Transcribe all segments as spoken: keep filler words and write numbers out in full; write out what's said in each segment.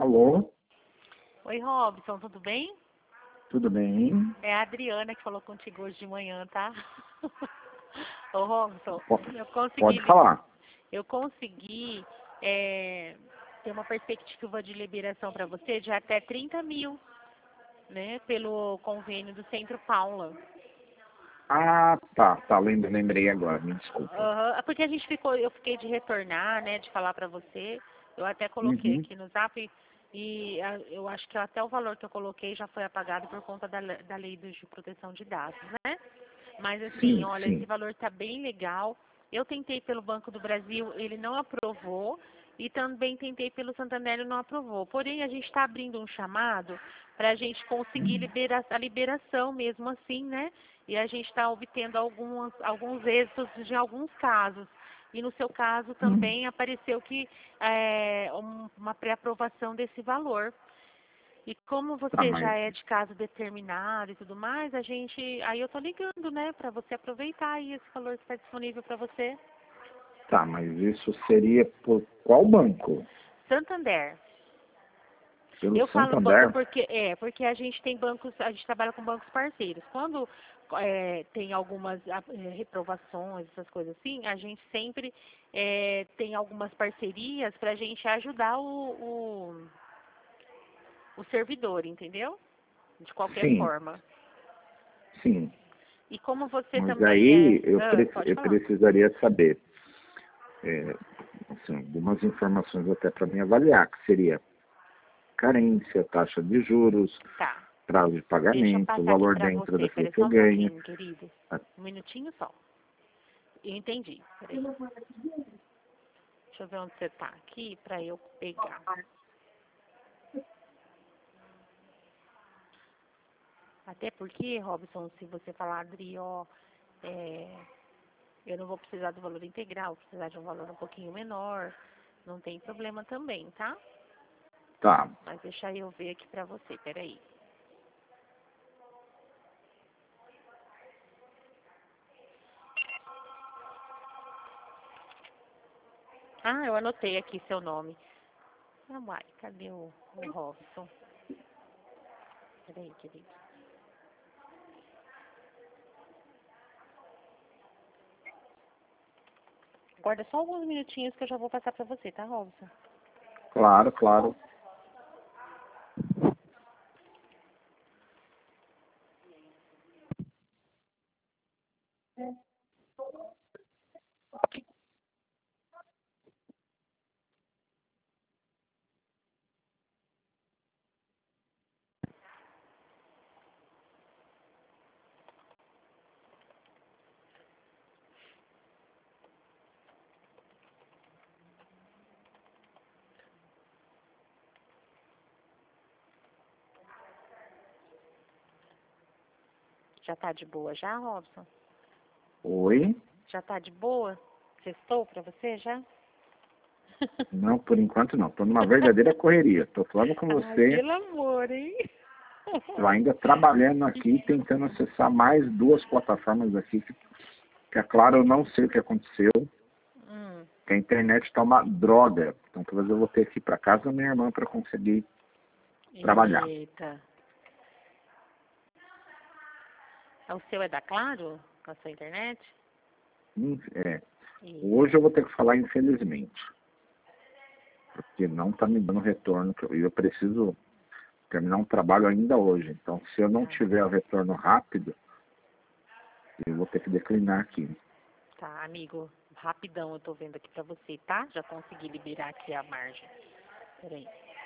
Alô? Oi, Robson, tudo bem? Tudo bem? É a Adriana que falou contigo hoje de manhã, tá? Ô, Robson, Pode, eu consegui, pode falar. eu consegui é, ter uma perspectiva de liberação para você de até trinta mil, né? Pelo convênio do Centro Paula. Ah, tá, tá, lem- lembrei agora, me desculpa. Aham, porque a gente ficou, eu fiquei de retornar, né? De falar para você. Eu até coloquei Uhum. aqui no Zap e a- eu acho que até o valor que eu coloquei já foi apagado por conta da, le- da lei de proteção de dados, né? Mas assim, Sim, olha, esse sim. valor está bem legal. Eu tentei pelo Banco do Brasil, ele não aprovou. E também tentei pelo Santander, ele não aprovou. Porém, a gente está abrindo um chamado para a gente conseguir libera a liberação mesmo assim, né? E a gente está obtendo alguns, alguns êxitos de alguns casos. E no seu caso Hum. também apareceu que é, um- uma pré-aprovação desse valor. E como Tá, você já mas, é de caso determinado e tudo mais, a gente, aí eu tô ligando, né, para você aproveitar aí esse valor que está disponível para você. tá, mas isso seria por qual banco? Santander. Pelo Eu falo banco Santander? porque é, porque a gente tem bancos, a gente trabalha com bancos parceiros. Quando é, tem algumas ah, é, reprovações, essas coisas assim, a gente sempre é, tem algumas parcerias para a gente ajudar o, o, o servidor, entendeu? De qualquer Sim, forma. sim. E como você Mas também é, aí eu, ah, pre- pode eu falar. precisaria saber é, assim, algumas informações até para me avaliar, que seria carência, taxa de juros, Tá. prazo de Deixa eu pagamento, passar aqui valor para dentro você. daquilo Peraí que eu só um ganho. pouquinho, querido. Ah, Um minutinho só. Eu entendi. Peraí. Deixa eu ver onde você tá aqui para eu pegar. Até porque, Robson, se você falar, Adri, ó, é, eu não vou precisar do valor integral, vou precisar de um valor um pouquinho menor, não tem problema também, tá? tá. Mas deixa eu ver aqui pra você, peraí. Ah, eu anotei aqui seu nome. Ah, uai, cadê o, o Robson? Peraí, querido. Aguarda só alguns minutinhos que eu já vou passar pra você, tá, Robson? Claro, claro. Já tá de boa já, Robson? Oi? Já tá de boa? Sextou pra você já? Não, por enquanto não. Estou numa verdadeira correria. Estou falando com Ai, você, pelo amor, hein? tô ainda trabalhando aqui, tentando acessar mais duas plataformas aqui, que, que é claro, eu não sei o que aconteceu, Hum, que a internet está uma droga. Então, talvez eu vou ter que ir para casa da minha irmã para conseguir trabalhar. eita. O seu é da Claro? Com a sua internet? Hum, É, Eita. hoje eu vou ter que falar infelizmente, porque não está me dando retorno, que eu- e eu preciso terminar um trabalho ainda hoje. Então, se eu não Tá, tiver o retorno rápido, eu vou ter que declinar aqui. tá, amigo. Rapidão eu tô vendo aqui pra você, tá? Já consegui liberar aqui a margem. Peraí.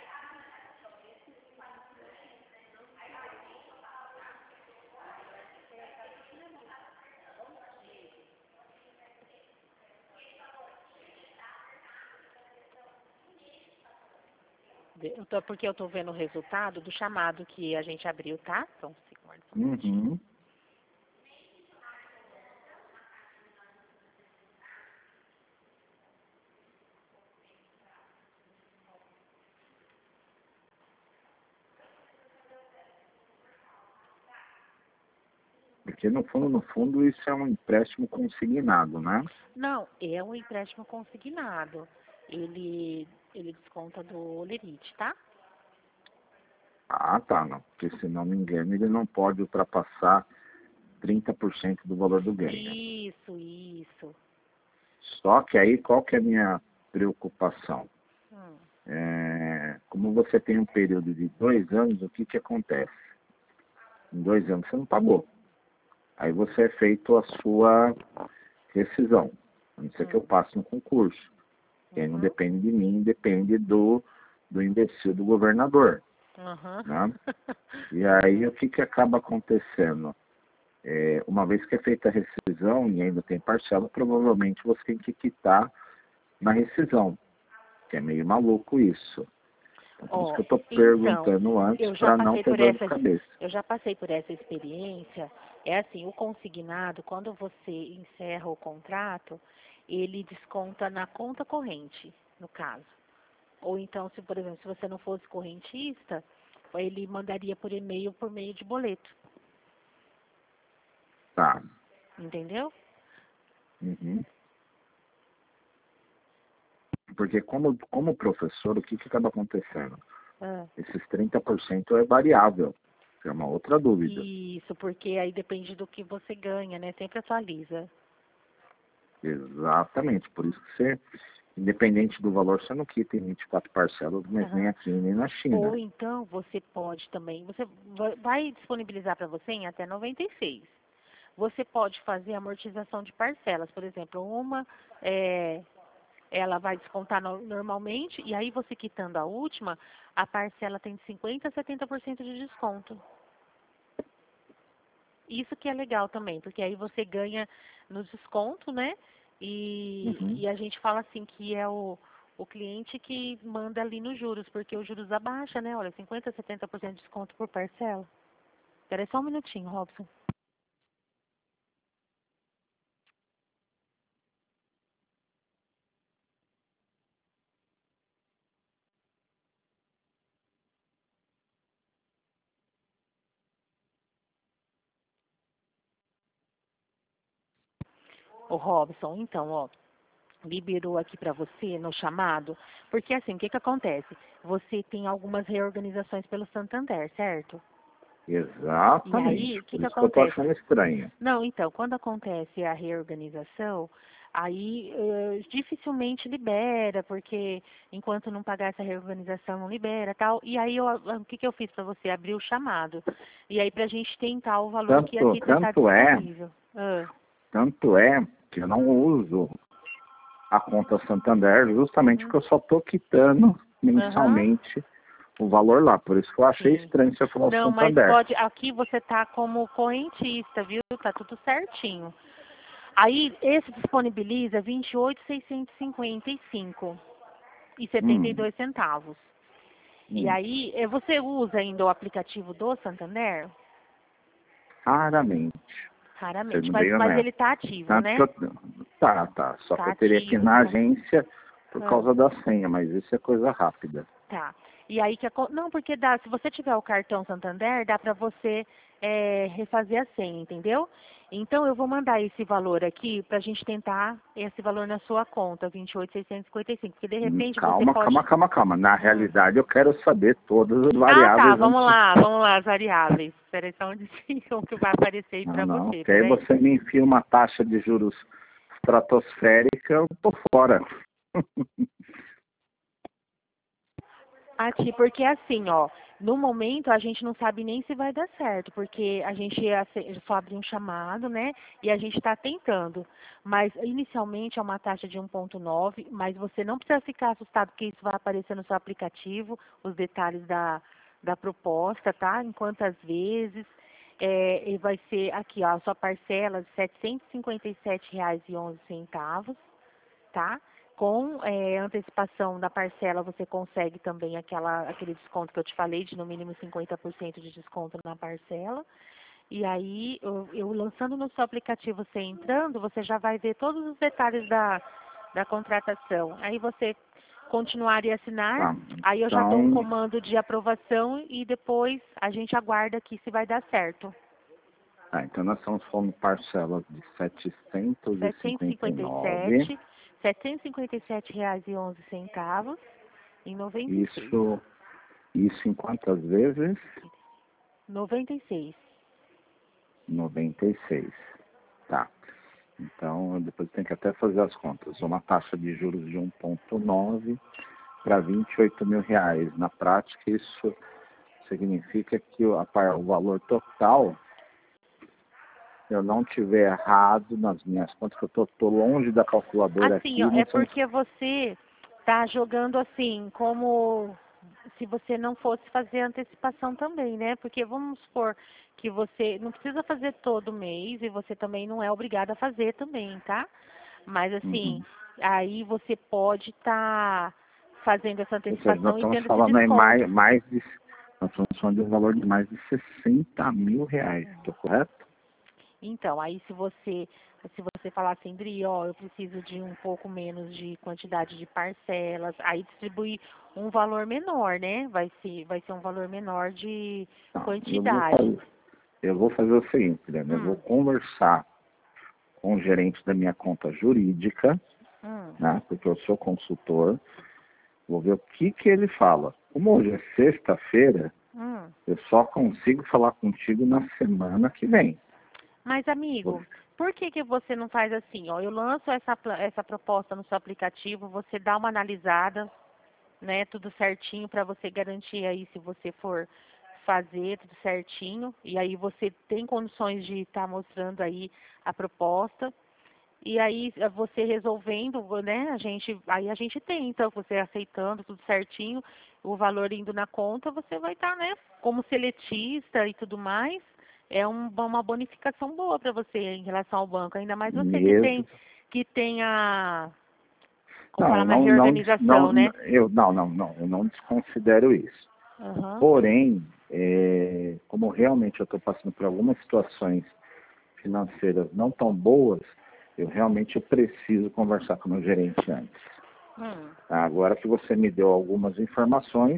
De- Eu tô, porque eu tô vendo o resultado do chamado que a gente abriu, tá? Então, você guarda só um minutinho. Uhum. Porque no fundo, no fundo, isso é um empréstimo consignado, né? Não, é um empréstimo consignado. Ele, ele desconta do Olerite, tá? Ah, tá, não. Porque se não me engano, ele não pode ultrapassar trinta por cento do valor do ganho. Isso, isso. Só que aí, qual que é a minha preocupação? Hum. É, como você tem um período de dois anos, o que que acontece? Em dois anos você não pagou. Aí você é feito a sua rescisão. A não ser que eu passe no concurso. Que aí não Uhum. depende de mim, depende do, do imbecil do governador. Uhum. Né? E aí o que que acaba acontecendo? É, uma vez que é feita a rescisão e ainda tem parcela, provavelmente você tem que quitar na rescisão. Que é meio maluco isso. Então, por isso Ó, que eu estou então, perguntando antes eu já para não passei ter por dor de essa, cabeça. eu já passei por essa experiência. É assim, o consignado, quando você encerra o contrato, ele desconta na conta corrente, no caso. Ou então, se por exemplo, se você não fosse correntista, ele mandaria por e-mail por meio de boleto, Tá. entendeu? Uhum. Porque como, como professor, o que, que acaba acontecendo? Ah, Esses trinta por cento é variável. Que é uma outra dúvida. isso, porque aí depende do que você ganha, né? Sempre atualiza. Exatamente. Por isso que você, independente do valor, você não quita em vinte e quatro parcelas, mas nem Aham. aqui nem na China. Ou então você pode também, você vai vai disponibilizar para você em até noventa e seis. Você pode fazer amortização de parcelas, por exemplo, uma é, ela vai descontar no- normalmente e aí você quitando a última, a parcela tem de cinquenta a setenta por cento de desconto. Isso que é legal também, porque aí você ganha no desconto, né? E, Uhum. e a gente fala assim que é o, o cliente que manda ali nos juros, porque os juros abaixa, né? Olha, cinquenta, setenta por cento de desconto por parcela. Espera aí só um minutinho, Robson. O Robson, então, ó, liberou aqui para você no chamado, porque assim, o que que acontece? Você tem algumas reorganizações pelo Santander, certo? E aí, Exatamente. o que Por que isso que eu estou acontece? achando estranho. Não, então, quando acontece a reorganização, aí eh, dificilmente libera, porque enquanto não pagar essa reorganização não libera, tal. E aí eu, o que que eu fiz para você? Abrir o chamado. E aí para a gente tentar o valor que Tanto, aqui está tanto é, disponível. Ah, tanto é que eu não uso a conta Santander justamente uhum, porque eu só estou quitando aham, mensalmente o valor lá. Por isso que eu achei sim. estranho você falar o Não, mas Santander. pode, aqui você tá como correntista, viu? Tá tudo certinho. Aí esse disponibiliza vinte e oito mil seiscentos e cinquenta e cinco e setenta e Hum, dois centavos. E hum, aí, eh, você usa ainda o aplicativo do Santander? raramente, Raramente, sendo mas, bem mas honesto. ele está ativo, Tanto que né? eu. Tá, tá. Só que Está eu teria que ir ativo. na Com... agência por Ah, causa da senha, mas isso é coisa rápida. tá. E aí que acon- não, porque dá, se você tiver o cartão Santander, dá para você eh, refazer a senha, entendeu? Então eu vou mandar esse valor aqui para a gente tentar esse valor na sua conta, vinte e oito mil seiscentos e cinquenta e cinco, porque de Hum, repente você Calma, pode. calma, calma, calma. Na Hum. realidade, eu quero saber todas as Ah, tá, variáveis vamos antes. lá, vamos lá, as variáveis. Espera aí só onde como que vai aparecer aí Não, para não. você, Porque aí peraí. você me enfia uma taxa de juros estratosférica, eu tô fora. Aqui, porque assim, ó, no momento a gente não sabe nem se vai dar certo, porque a gente ace- só abriu um chamado, né? E a gente está tentando. Mas inicialmente é uma taxa de um ponto nove, mas você não precisa ficar assustado porque isso vai aparecer no seu aplicativo, os detalhes da, da proposta, tá? Em quantas vezes. É, e vai ser aqui, ó, a sua parcela de setecentos e cinquenta e sete reais e onze centavos, tá? Com eh, antecipação da parcela, você consegue também aquela, aquele desconto que eu te falei, de no mínimo cinquenta por cento de desconto na parcela. E aí, eu, eu lançando no seu aplicativo, você entrando, você já vai ver todos os detalhes da, da contratação. Aí você continuar e assinar, Tá, aí eu já dou um então, comando de aprovação e depois a gente aguarda aqui se vai dar certo. tá, então nós estamos falando parcelas de setecentos e setecentos e cinquenta e cinquenta e nove. sete, setecentos e cinquenta e sete reais e onze centavos em noventa e seis. Isso Isso em quantas vezes? noventa e seis. noventa e seis. Tá. Então, depois tem que até fazer as contas. Uma taxa de juros de um vírgula nove para vinte e oito mil reais. Na prática, isso significa que o, a, o valor total, se eu não tiver errado nas minhas contas, que eu estou longe da calculadora Assim, aqui. ó, é São... porque você tá jogando assim, como se você não fosse fazer antecipação também, né? Porque vamos supor que você não precisa fazer todo mês e você também não é obrigado a fazer também, tá? Mas assim, Uhum. aí você pode estar tá fazendo essa Ou seja, nós antecipação e estamos tendo esse falando aí desconto. mais, mais de, nós estamos falando de um valor de mais de sessenta mil reais, estou correto? Então, aí se você, se você falar assim, Dri, ó, eu preciso de um pouco menos de quantidade de parcelas, aí distribuir um valor menor, né? Vai ser, vai ser um valor menor de Não, eu vou quantidade. fazer, eu vou fazer o seguinte, Guilherme, eu vou Hum, conversar com o gerente da minha conta jurídica, hum, né, porque eu sou consultor, vou ver o que, que ele fala. Como hoje é sexta-feira, hum. eu só consigo falar contigo na semana que vem. Mas, amigo, por que que você não faz assim, ó? Eu lanço essa, pla- essa proposta no seu aplicativo, você dá uma analisada, né, tudo certinho para você garantir aí se você for fazer tudo certinho e aí você tem condições de estar mostrando aí a proposta e aí eh, você resolvendo, né, a gente aí a gente tenta, você aceitando tudo certinho, o valor indo na conta, você vai estar, né, como seletista e tudo mais, é um, uma bonificação boa para você em relação ao banco, ainda mais você que Mesmo. tem que tem a como Não, falar eu uma não, não, des- reorganização, não, né? eu, não, não, não, eu não desconsidero isso. Aham. Porém, é, como realmente eu estou passando por algumas situações financeiras não tão boas, eu realmente eu preciso conversar com o meu gerente antes. Hum. Tá? Agora que você me deu algumas informações,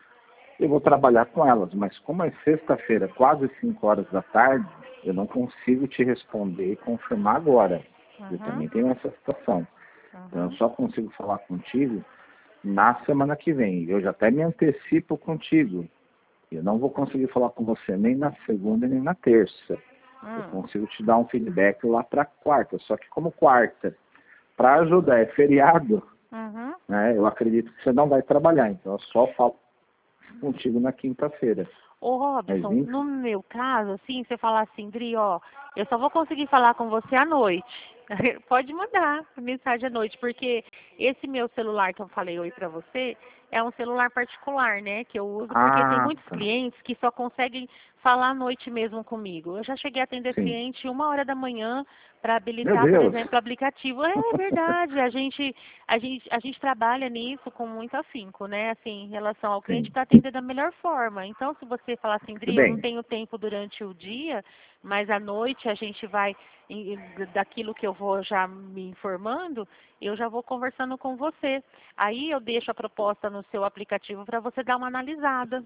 eu vou trabalhar com elas, mas como é sexta-feira, quase cinco horas da tarde, eu não consigo te responder e confirmar agora. Eu Uhum. também tenho essa situação. Então, eu Uhum. só consigo falar contigo na semana que vem. Eu já até me antecipo contigo. Eu não vou conseguir falar com você nem na segunda nem na terça. Eu Hum. consigo te dar um feedback lá para quarta. Só que como quarta, para ajudar, é feriado, Uhum. né? Eu acredito que você não vai trabalhar. Então eu só falo contigo na quinta-feira. Ô, Mas Robson, vinte no meu caso, assim, você falar assim, Dri, ó, eu só vou conseguir falar com você à noite. Pode mandar mensagem à noite, porque esse meu celular que eu falei oi pra você é um celular particular, né? Que eu uso porque tem Ah, muitos tá. clientes que só conseguem falar à noite mesmo comigo. Eu já cheguei a atender Sim. cliente uma hora da manhã para Meu habilitar, por Deus. exemplo, o aplicativo. É verdade, a gente, a gente, a gente trabalha nisso com muito afinco, né? Assim, em relação ao cliente Sim. para atender da melhor forma. Então, se você falar assim, Tudo Dri, eu não bem. tenho tempo durante o dia, mas à noite a gente vai, em- daquilo que eu vou já me informando, eu já vou conversando com você. Aí eu deixo a proposta no seu aplicativo para você dar uma analisada.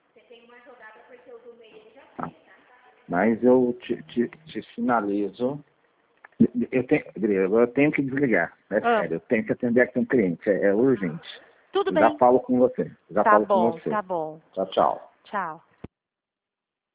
Tá. Mas eu te, te, te sinalizo. Eu tenho, Adriano, agora eu tenho que desligar. É Ah, sério, eu tenho que atender aqui um cliente. É, é urgente. tudo Eu já bem. falo com você. Já Tá falo com bom, você. tá bom. Tchau, tchau. Tchau.